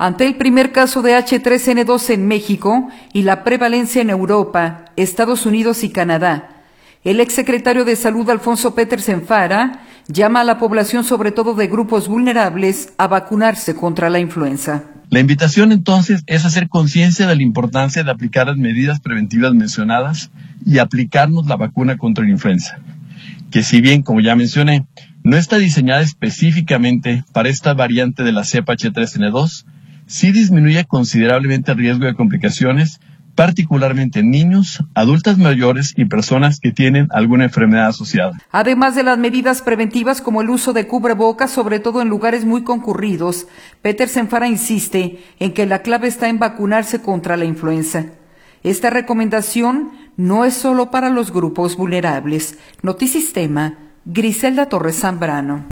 Ante el primer caso de H3N2 en México y la prevalencia en Europa, Estados Unidos y Canadá, el exsecretario de Salud Alfonso Petersen Fara llama a la población, sobre todo de grupos vulnerables, a vacunarse contra la influenza. La invitación entonces es hacer conciencia de la importancia de aplicar las medidas preventivas mencionadas y aplicarnos la vacuna contra la influenza, que si bien, como ya mencioné, no está diseñada específicamente para esta variante de la cepa H3N2, sí disminuye considerablemente el riesgo de complicaciones, particularmente en niños, adultas mayores y personas que tienen alguna enfermedad asociada. Además de las medidas preventivas como el uso de cubrebocas, sobre todo en lugares muy concurridos, Petersen Fara insiste en que la clave está en vacunarse contra la influenza. Esta recomendación no es solo para los grupos vulnerables. Notisistema, Griselda Torres Zambrano.